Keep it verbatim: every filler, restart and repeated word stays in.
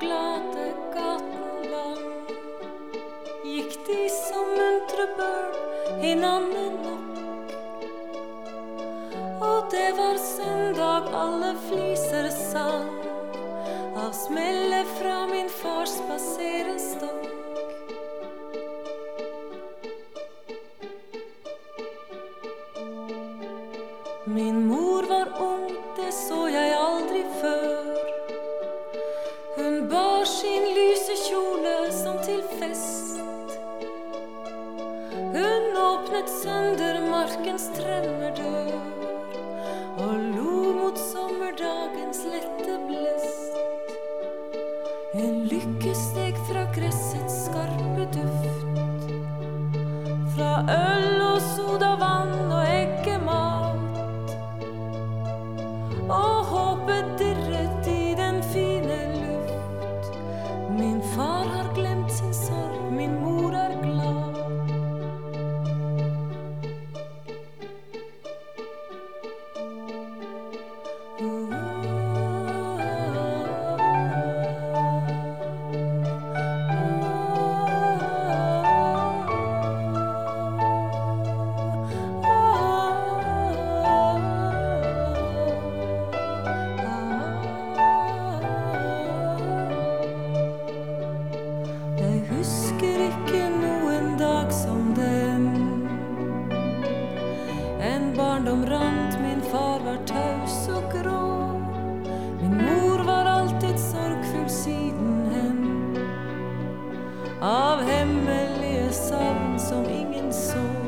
glade gaten lang gikk de som muntre børn hinande nok. Og det var søndag, alle fliser sang av smelle fra min fars spaserestokk. Min mor var ung, det så jeg aldri før. Hun bar sin lyse kjole som til fest. Hun åpnet søndermarkens tremmerdør og lo mot sommerdagens lette blest. En lykke steg fra gressets skarpe duft, fra øl og sodavann og eggemat. Og håpet dirret i den fine luft. Min far har glemt sin sorg, min mor er glad. Husker ikke noen dag som den. En barndom rant, min far var taus og grå. Min mor var alltid sorgfull siden hen, av hemmelige savn som ingen så.